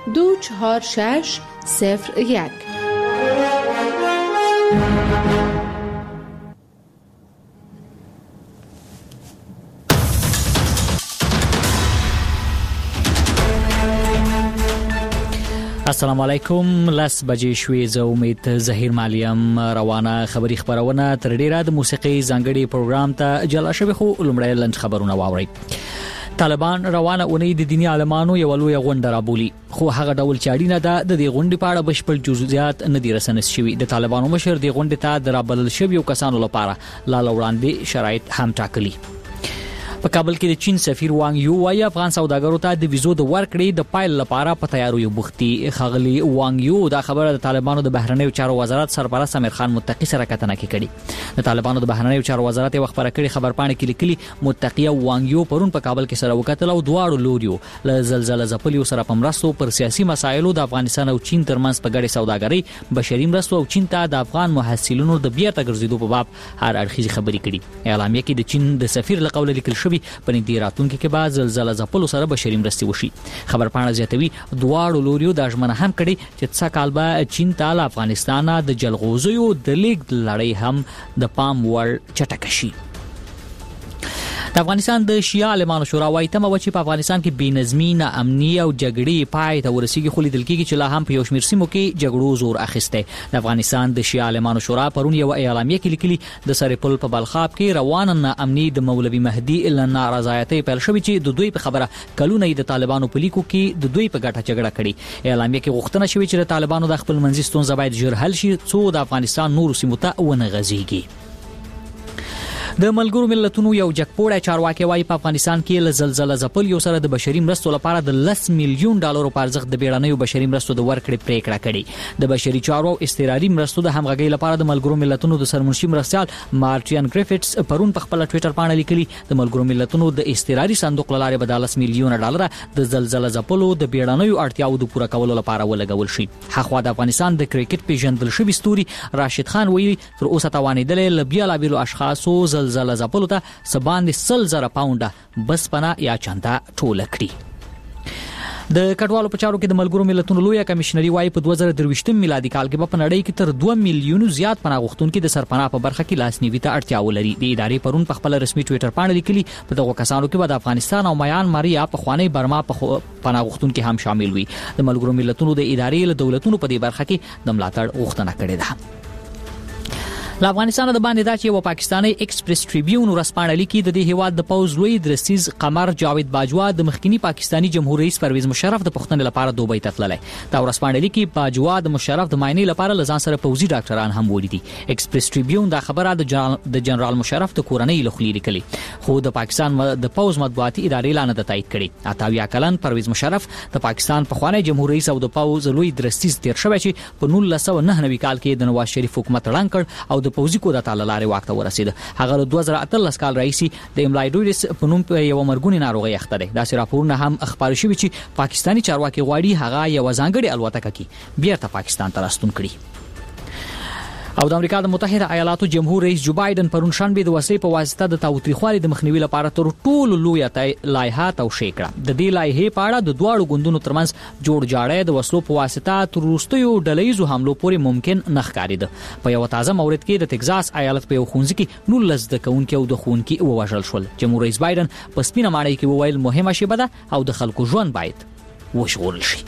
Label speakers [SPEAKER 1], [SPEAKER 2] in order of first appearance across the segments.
[SPEAKER 1] 24601.
[SPEAKER 2] السلام علیکم. 10 بجې شوې. زه امید ظهیر مالیم. روانه خبری خبرونه تر ډیره د موسیقي ځانګړي پروګرام ته جلا شوی، خو لومړی لنډ خبرونه واورئ. طالبان روانه اونۍ د دینی عالمانو یو لوی غونډه رابولي، خو هغه ډول چې اړینه ده د دې غونډې په اړه بشپړ جزئیات نه دي رسنیز شوي. د طالبانو مشر د غونډې ته د رابلل شویو کسانو لپاره لا وړاندې شرایط هم ټاکلي. په کابل کې د چین سفیر وانګ یو وايي افغان سوداګرو ته د ویزو د ورکړې د پایل لپاره په تیاریو بوختي. خغلی وانګ یو دا خبره د طالبانو د بهرنیو چارو وزارت سرپرست امیر خان متقی سره کتنه کې کړي. د طالبانو د بهرنیو چارو وزارت یو خبره کړي خبرپاڼه کې لیکلي متقی وانګ یو پرون په کابل کې سره وکتل او دواړو لوریو له زلزلې ځپلیو سره په مرستو پر سیاسي مسایلو د افغانستان او چین ترمنځ په ګډه سوداګري، بشري مرستو او چین ته د افغان محصلینو د بیرته ګرځېدو په باب هر اړخیزه خبرې کړي. اعلامیه کې د چین د سفیر له قوله لیکل شوی په دې راتلونکي کې بعد زلزلې ځپلو سره بشري مرستې وشي. خبرپاڼه زیاتوي دواړو لوریو د ژمنه هم کړي چې څه کال به چین ته افغانستان د جلغوزیو د لیک لړۍ هم د پام وړ چټک شي. د افغانستان د شیعه عالمانو شورا وايي تمه و چې په افغانستان کې بېنظمي، ناامني او جګړې پای ته ورسیږي، خو لیدل کېږي چې لا هم په یو شمېر سیمو کې جګړو زور اخیسته. د افغانستان د شیعه عالمانو شورا پرون یو اعلامیه کې لیکلي د سرپل په بلخاب کې روان ناامني د مولوي مهدي الا رضایتي پیل شوی چې د دوی په خبره کلونه د طالبانو په لیکو کې د دوی په ګټه جګړه کړي. اعلامیه کې غوښتنه شوې چې د طالبانو د خپل منځي ستونزې باید ژر حل شي څو د افغانستان نور سیمو ته ونه غځيږي. د ملګرو ملتونو یو جګپوړی چارواکي وايي په افغانستان کې له زلزلې ځپلیو سره د بشري مرستو لپاره د 10 میلیون ډالرو په ارزښت د بیړنیو بشري مرستو د ورکړې پریکړه کړې. د بشري چارو او استراري مرستو د همغږۍ لپاره د ملګرو ملتونو د سرمنشي مرستيال مارټین گریفټس پرون په خپل ټوئیټر باندې لیکلي د ملګرو ملتونو د استراري صندوق لاره به د 10 میلیون ډالر د زلزلې ځپلو د بیړنیو اړتیاو د پوره کولو لپاره ولګول شي. خو د افغانستان د کرکټ پیژندل شوی ستوري راشد خان وایي تر اوسه توانیدل لبیا لابلو اشخاصو زلزلې ځپلو ته سباندې 100,000 پاونډه بسپنه یا چنده ټوله کړي. د کډوالو په چارو کې د ملګرو ملتونو لوی کمشنري وايي په 2023 میلادي کال کې په نړۍ کې تر 2 میلیونو زیات پناه غوښتونکو د سرپناه په برخه کې لاسنیوي ته اړتیا ولري. د ادارې پرون په خپل رسمي ټوئیټر باندې لیکلي په دغه کسانو کې د افغانستان او میانمار یا په خوانی برما په پناه غوښتونکو هم شامل وي. د ملګرو ملتونو د ادارې له دولتونو په دې برخه کې د ملاتړ غوښتنه کړې ده. له افغانستان د باندې دا چې یو پاکستاني ایکسپریس ټریبیون ورسپانه لیکي د دې هیواد د پوز لوی درسیز قمر جاوید باجوا د مخکنی پاکستانی جمهور رئیس پرویز مشرف د پښتنې لپاره دوبۍ ته تللی. دا ورسپانه لیکي باجوا د مشرف د ماینې لپاره لزان سره پوزي ډاکټران هم ولیدي. ایکسپریس ټریبیون دا خبره د جنرال مشرف د کورنۍ له خولې لیکلي، خو د پاکستان د پوز مطبوعاتي ادارې لاندې د تایید کړي. 28 کلن پرویز مشرف د پاکستان په خوانی جمهور رئیس او د پوز لوی درسیز تیر شوی چې په 1999 کال کې د نواز شریف حکومت ړنګ کړ او د پوزي کو د تعالی لارې واک ته ورسید. هغه 2018 کال رئیسي د املایډویډس په نوم یو مرګونی ناروغي اخته ده. دا راپورونه هم خبر شوی چې پاکستانی چارواکي غواړي هغه یو ځانګړي الوتکه کې بیرته پاکستان ته راستون کړي. او د امریکا د متحده ایالاتو جمهور رئیس جو بایدن پرون شنبه د وسلې په واسطه د تاوتریخوالي د مخنیوي لپاره تر ټولو لوی لایحه توشیح کړه. د دې لایحې په اړه د دوړو غوندونو ترمنځ جوړ جاړی د وسلو په واسطه تر وروستیو ډلهیزو حملو پورې ممکن نه ښکارېده. په یو تازه مورد کې د تگزاس ایالت په یو ښوونځي کې 19 د کونکو او د ښوونکي ووژل شول. جمهور رئیس بایدن په سپینه ماڼۍ کې وویل مهمه شی بده او د خلکو ژوند باید وژغورل شي.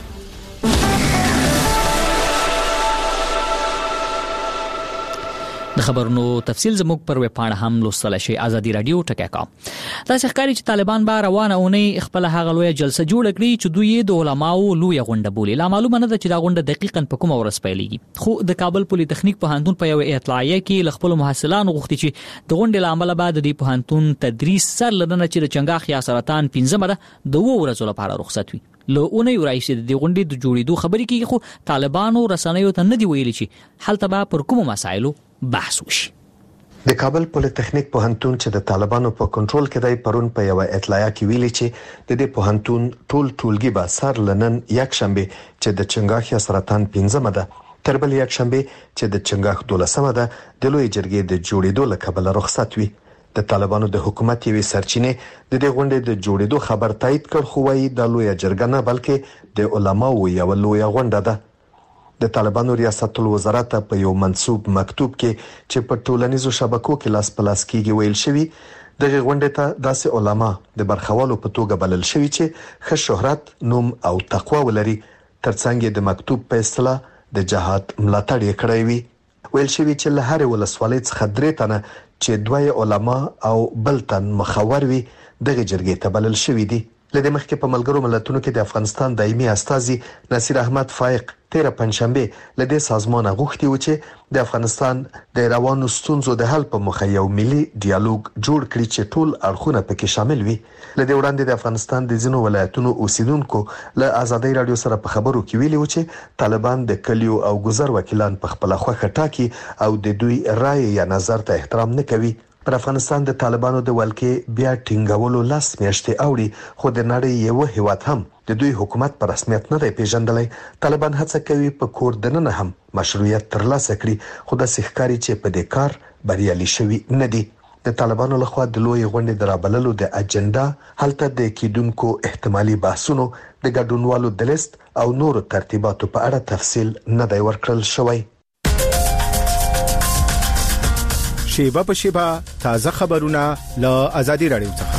[SPEAKER 2] د خبرونو تفصیل زموږ پر ویب پاڼه هم لوستل شي. ازادي رادیو ټکی کام. تاسو ښکاري چې طالبان به روانه اونۍ خپل هغه لوی جلسه جوړ کړي چې دوی د علماو لوی غونډه بولي. لا معلومه نه ده چې دا غونډه دقیقاً په کومه ورځ پیلېږي، خو د کابل پولی تخنیک پوهنتون په یو اطلاعیه کې خپل محصلانو غوښتي چې د غونډې لامل بعد د پوهنتون تدریس سر لدنه چې د چنګاخ یا سرطان 15 د 2 ورځې لپاره رخصت وي. له اونۍ ورايسي د غونډې د جوړېدو خبرې کیږي، خو طالبانو رسنیو ته نه دی ویلي چې حالت به پر کومو مسایلو بحث وشي.
[SPEAKER 3] د کابل پولی تخنیک پوهنتون چې د طالبانو په کنټرول کې دی پرون په یو اطلاعیه کې ویلي چې د دې پوهنتون ټولګي به سر لنن یک شنبه چې د چنګاخ یا سرطان 15 ده تر بل یک شنبه چې د چنګاخ 12 ده د لوی جرګې د جوړېدو له کبله رخصت وي. د طالبانو د حکومت یوې سرچینې د دې غونډې د جوړېدو خبر تایید کړ، خو وايي د لوی جرګه نه بلکې د علماو یو لوی غونډه ده. د طالبانو ریاست الوزرات په یو منسوب مکتوب کې چې په ټولنیزو شبکو کې لاس په لاس کېږي ویل شوی د غونډې ته داسې علما د برخوالو په توګه بلل شوی چې ښه شهرت، نوم او تقوا ولري، ترڅنګ د مکتوب په اصطلاح د جهاد ملاتړ یې کړی وي. ویل شوی چې له هر ولسوالۍ څخه 3 تنه چې 2 علما او بل تن مخور وي دغه جرګې ته بلل شوی دي. لدې مخکې په ملګرو ملتونو کې د افغانستان دایمي استازي نصیر احمد فائق 13 پنځشنبه لدې سازمان غوښتي و چې د افغانستان د روانو ستونزو د حل په مخه یو ملي ډیالوګ جوړ کړي چې ټول اړخونه پکې شامل وي. لدې وړاندې د افغانستان د ځینو ولایتونو اوسیدونکو له آزادۍ رادیو سره په خبرو کې ویلي و چې طالبان د کلیو او گذر وکیلان په خپل خوخه ټاکي او د دوی رائے یا نظر ته احترام نه کوي. پر افغانستان د طالبانو د ولکې بیا ټینګولو لاس میاشتې اوړي، خو د نړۍ یو هیواد هم د دوی حکومت پر رسمیت نه دی پیژندلی. طالبان هڅه کوي په کور دننه هم مشروعیت ترلاسه کړي، خو د ښکاری چې په دې کار بریالي شوي نه دي. د طالبانو لخوا د لوی غونډې درابللو د اجنډا هلته د کیدونکو احتمالي بحثونو د ګډونوالو د لیست او نورو ترتیباتو په اړه تفصیل نه دی ورکړل شوی.
[SPEAKER 4] شیبه په شیبه تازه خبرونه له آزادي رادیو څخه.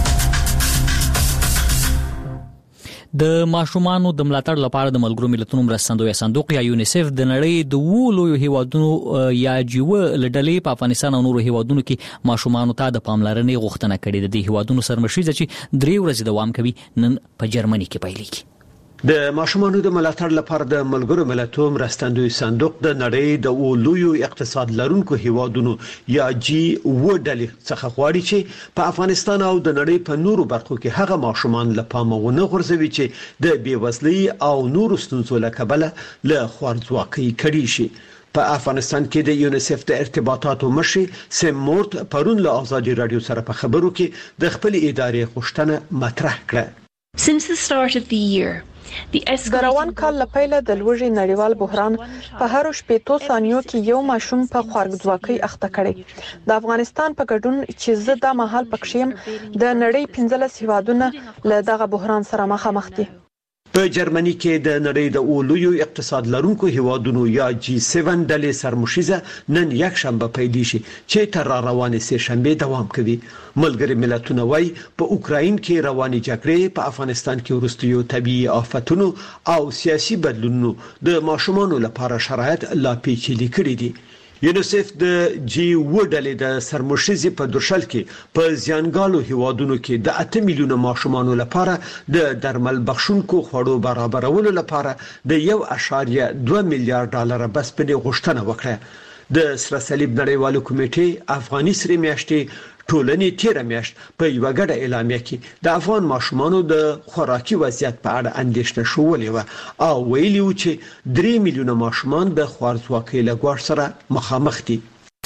[SPEAKER 2] د ماشومانو د ملاتړ لپاره د ملګرو ملتونو مرستندوی صندوق یا یونیسف د نړۍ د لویو هیوادونو یا جیو لډلې په افغانستان او نورو هیوادونو کې ماشومانو ته د پاملرنې غوښتنه کړې ده. د هیوادونو سرمشري چې 3 ورځې دوام کوي نن په جرمني کې پیلېږي.
[SPEAKER 5] د ماشومانو د ملاتړ لپاره د ملګرو ملتونو مرستندوی صندوق د نړۍ د لویو اقتصاد لرونکو هیوادونو یا جی ډلې څخه غواړي چې په افغانستان او د نړۍ په نورو برخو کې هغه ماشومان له پامه ونه غورځوي چې د بیوزلۍ او نورو ستونزو له کبله له خوارځواکۍ کړي شي. په افغانستان کې د یونیسف د ارتباطاتو مشر سیم مورت پرون له آزادي رادیو سره په خبرو کې د خپل ادارې غوښتنه مطرح کړه.
[SPEAKER 6] Since the start of the year,
[SPEAKER 7] د روان کال له پیله د لوږې نړیوال بحران په هر 15 ثانیو کې یو ماشوم په خوارځواکۍ اخته کړي. د افغانستان په ګډون چې زه د مهال پکښیم د نړۍ 15 هیوادونه له دغه بحران سره مخامخ دي.
[SPEAKER 5] په جرمني کې د نړۍ د لویو اقتصاد لرونکو هیوادونو یا جی 7 ډلې سرمشيزه نن یک شنبه پیل شي چې تر روانې سه شنبه دوام کوي. ملګری ملتونه وايي په اوکراین کې روانې جګړې، په افغانستان کې وروستیو طبيعي آفتونو او سیاسي بدلونونو د ماشومانو لپاره شرایط لا پیچلي کړي دي. یونیسف د جی ډلې د سرمشيزي په درشل کې په زیانګالو هیوادونو کې د 8 میلیونه ماشومانو لپاره د درمل بخښونکو خوړو برابرولو لپاره د 1.2 میلیارډ ډالر بسپنې غوښتنه وکړه. د سره صلیب نړیوالو کمیټې افغاني سره میاشتې ټولنې تیر میاشت په یو غړ اعلامیه کې د افغان ماشومانو د خوراکي وضعیت په اړه اندېښنه شولې و او ویلي و چې 3 میلیونه ماشومان د خوارځواکۍ له ګواښ سره مخامخ دي.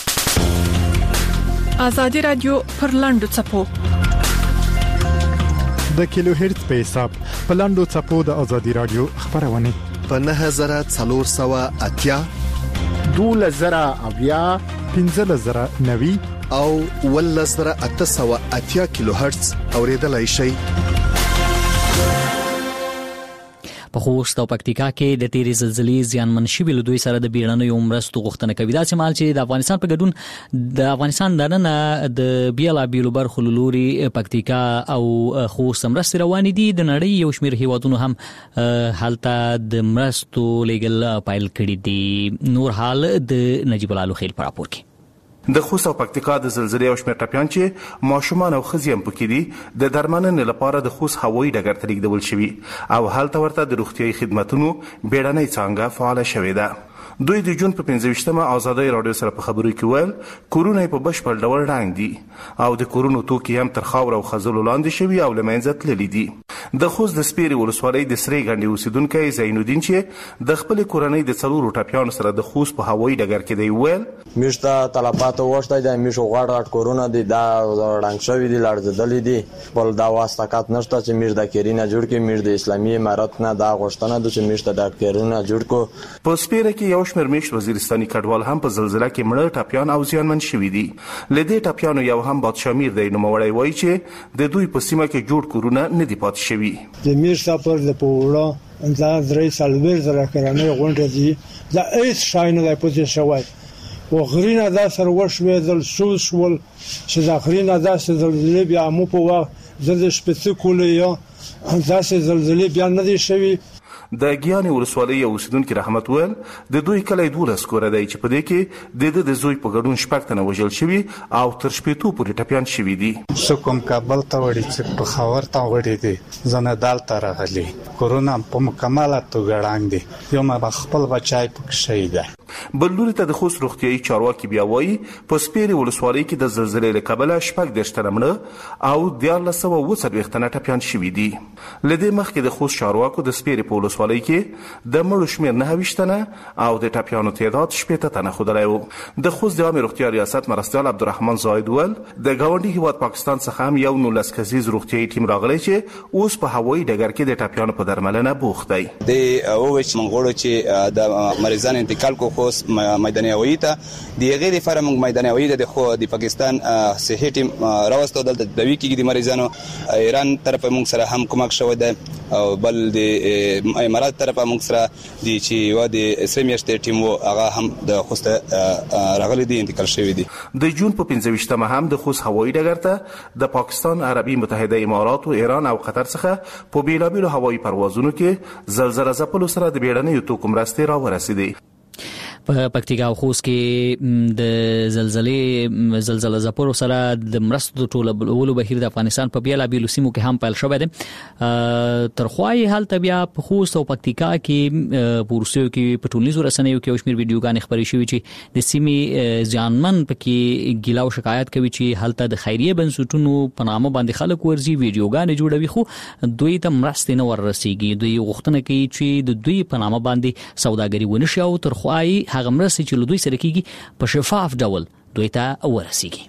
[SPEAKER 7] آزادي رادیو پر لاندو چپو
[SPEAKER 4] د کیلو هرتز په حساب په لاندو چپو د آزادي رادیو خبرونه
[SPEAKER 3] په 9480
[SPEAKER 4] 2000 1590
[SPEAKER 3] او 1880 کیلو هرتز اوریدلای شي.
[SPEAKER 2] په خوست او پکتیکا کې د تیرې زلزلې زیانمن شوي له دوی سره د بیړنیو مرستو غوښتنه کوي. دا سمال چې د افغانستان په ګډون د افغانستان دننه د بیلا بیلو برخو لوري پکتیکا او خوست مرستې روانې دي. د نړۍ یو شمېر هیوادونو هم هلته د مرستو لیګل پایل کړي دي. نور حال د نجیب الله خیل پر راپور کې.
[SPEAKER 8] د خوست او پکتیکا د زلزلې او شمېر ټپیان چې ماشومان او ښځې هم پکې دي د درملنې لپاره د خوست هوایي ډګر ته لیږدول شوي او هلته ورته د روغتیايي خدماتونو بیړنۍ څانګه فعاله شوې ده. دوی د جون په 15مه آزادۍ رادیو سره په خبرو کې ویل کورونه په بشپړ ډول ړنګ دي او د کورونو توکي هم تر خاور او خزلو لاندې شوي او له منځه تللي دي. د خوست د سپیرې ولسوالۍ د سرې غنډې اوسیدونکی زینالدین چې د خپل کورنۍ د 4 ټپیانو سره د خوست په هوایي ډګر کې دی ویل
[SPEAKER 9] میشته طلبات وشته د میشو غړ کورونه دي دا رنګ شوی دي لړزدلې دي بل دا واستکات نشته چې میش د کیرینه جوړ کې میش د اسلامي امارت نه دا غوښتنه د چې میشته د کیرونه جوړ کو.
[SPEAKER 8] په سپیرې کې یو شمېر میشت وزیرستاني کډوال هم په زلزلہ کې مړه ټاپیان او زیانمن شوي دي. لدې ټاپیانو یو هم بادشامیر دی نوموړی وایي چې د دوی په سیمه کې جوړ کورونه نه دي پاتې شوي.
[SPEAKER 10] د میر سفر د پوره انداز درې سالویر زره کرانې غونډه دي دا هیڅ شای نه دی پاتې شوی و غرینه دا سره وشوي دل شول چې دا غرینه دا زلزلې بیا مو په وخت زلزلې شپږ کولې یا دا زلزلې بیا نه دي شوي.
[SPEAKER 8] د ګیانې ولسوالۍ یو اوسیدونکي رحمت ویل د دوی کلی 12 کوره دی چې په دې کې د زوی په ګډون شپږ تنه وژل شوي او تر شپېتو پورې ټپیان شوي دي.
[SPEAKER 11] کوم کابل ته وړي چې په خاور ته وړي دي زنه دالته راغلي کورونا په مکمله توګه ړنګ دي یو ما خپل بچای پکې شهید دی.
[SPEAKER 8] بل لوري ته د خوست روغتیايي چارواکي بیا وایي په سپیرې ولسوالۍ کې د زلزلې له کبله شپږ دېرش تنه مړه او 1440 تنه ټپیان شوي دي. له دې مخکې د خوست چارواکو د سپیرې په ولسوالۍ کې د مړو شمېر 29 تنه او د ټپیانو تعداد 80 تنه ښودلی و. د خوست د عامې روغتیا ریاست مرستیال عبدالرحمن زاید ویل د ګاونډي هیواد پاکستان څخه هم یو 19 کسیز روغتیايي ټیم راغلی چې اوس په هوایي ډګر کې د ټپیانو په درملنه بوخت دی.
[SPEAKER 12] د اووچ منغوړو چې د مریضانو انتقال کو خو میدان هوایی ته د غیر فرم میدان هوایی د خو د پاکستان صحي ټیم راوستو دلته د ویکي د مریضانو ایران طرف موږ سره هم کومک شوی دی او بل د امارات طرف موږ سره د چې و د سیمیشت ټیم هغه هم د خوست راغلي دي انتقال شوی دي.
[SPEAKER 8] د جون په 15مه هم د خوست هوایی ډګر ته د پاکستان عربي متحده امارات او ایران او قطر څخه په بیلابیلو هوایی پروازونو کې زلزلہ ځپلو سره د بیړنیو توکو مرستې راورسېدې.
[SPEAKER 2] په پکتیکا او خوست کې د زلزلې زپورو سره د مرستو ټولولو بهیر د افغانستان په بیلابیلو سیمو کې هم پیل شوی دی. ترخوای حالت بیا په خوست او پکتیکا کې پورسیو کې په ټولنیزو رسنیو کې اوشمیر ویډیوګانې خبرې شوې چې د سیمې ځانمن پکې ګیلا او شکایت کوي چې حالت د خیریه بنسټونو په نامه باندې خلک ورزي ویډیوګانې جوړوي خو دوی ته مرستې نه ورسیږي. دوی غوښتنه کوي چې د دوی په نامه باندې سوداګري ونشي او ترخوای هغه مرستې چې له دوی سره کیږي په شفاف ډول دوی ته ورسیږي.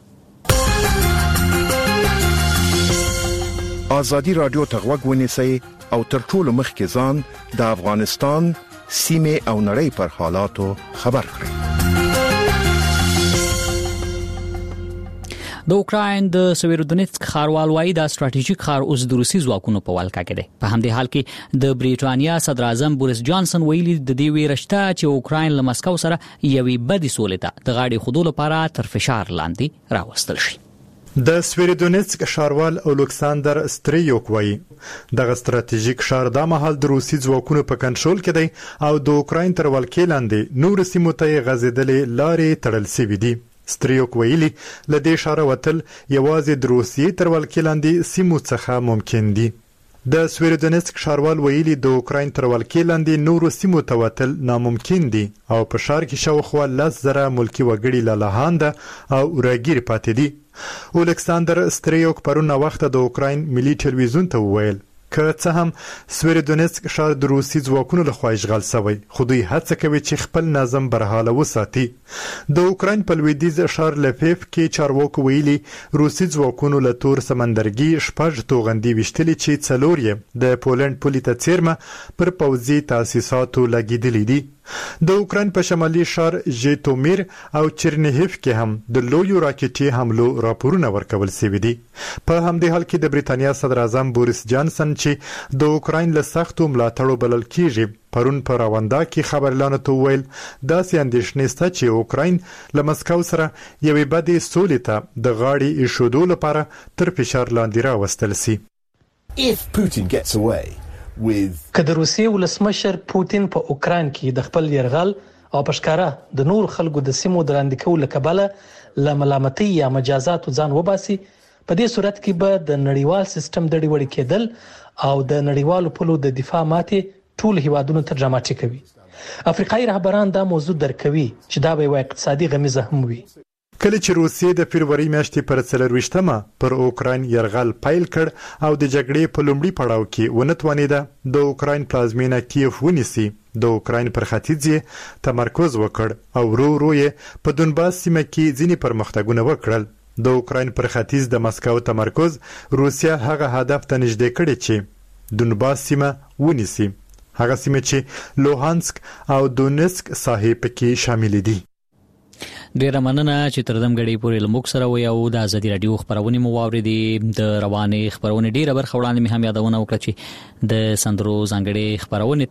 [SPEAKER 4] آزادي رادیو ته غوږ ونیسئ او تر ټولو مخکې ځان د افغانستان سیمې او نړۍ پر حالاتو خبر کړئ.
[SPEAKER 2] د اوکراین د سویرودونیتسک ښاروال وايي دا ستراتیژیک ښار اوس د روسي ځواکونو په ولکه کې دی. په همدې حال کې د بریټانیا صدر اعظم بوریس جانسن ویلي د دې ویرشته چې اوکراین له مسکو سره یوې بدې سولې ته د غاړې خودو لپاره تر فشار لاندې راوستل شي.
[SPEAKER 13] د سویرودونیتسک ښاروال اولکساندر ستریوک وایي دغه ستراتیژیک ښار د مهال د روسي ځواکونو په کنټرول کې دی او د اوکراین تر ولکې لاندې نور سیمو ته غځېدلې لارې تړل شوې دي. ستریوک ویلي لدې اشاره وتل یوازې د روسیې تر ولکې لاندې سیمو څخه ممکن دي. د سویرودونیتسک ښاروال ویلي د اوکراین تر ولکې لاندې نورو سیمو ته وتل ناممکن دي او په ښار کې شاوخوا 10,000 ملکي وګړي له لهانده او راګیر پاتې دي. اولکساندر ستریوک پرون وخت د اوکراین ملي ټلویزیون ته وویل که څه هم سویرودونیتسک ښار د روسي ځواکونو لخوا اشغال شوی خو دوی هڅه کوي چې خپل نظم برحاله وساتي. د اوکراین په لویدیځ ښار لفیف کې چارواکو ویلي روسي ځواکونو له تور سمندرګي 6 توغندي وشتلې چې 4 یې د پولند پولې ته څیرمه پر پوځي تاسیساتو لګیدلې دي. د اوکراین په شمالي ښار ژیټومیر او چرنیهیف کې هم د لویو راکټي حملو راپورونه ورکول شوي دي. په همدې حال کې د بریټانیا صدر اعظم بوریس جانسن چې د اوکراین له سختو ملاتړو بلل کیږي پرون په راوندا کې خبرلانو ته ویل داسې اندېښنې شته چې اوکراین له مسکو سره یوې بدې سولې ته د غاړې ایښودو لپاره تر فشار لاندې راوستل شي.
[SPEAKER 14] If Putin gets away
[SPEAKER 15] که د روسیې ولسمشر پوتین په اوکراین کې د خپل يرغل او پښکارا د نور خلکو د سیمو دراندې کول کبله ل ملامتۍ یا مجازات ځان وباسي په دې صورت کې به د نړیوال سیستم د ډیوړ کېدل او د نړیوالو پلو د دفاع ماتې ټول هیوادونو ته ډراماټیک وي. افریقایي رهبران دا موضوع درکوي چې دا به یو اقتصادي غمیزه هم وي.
[SPEAKER 13] کله چې روسیې د فبرवरी میاشتې پر 24مه پر اوکراین يرغل پیل کړ او د جګړې په لومړي پړاو کې ونتوانیده د اوکراین پلازمینه کیف ونیسي د اوکراین پر ختیځ تمرکز وکړ او ورو یې په دونباس سیمه کې ځینې پرمختګونه وکړل. د اوکراین پر ختیځ د مسکو تمرکز روسیا هغه هدف ته نږدې کړی چې دونباس سیمه ونیسي. هغه سیمه چې لوهانسک او دونیسک ساحې پکې شامل دي.
[SPEAKER 2] ډیره مننه چې تر دمګړې پورې لموږ سره وي او د ازادي رادیو خبرونه مو واوریدي. د روانې خبرونه ډیره برخه وړاندې مې هم یادونه وکړه چې د سندرو ځانګړي خبرونه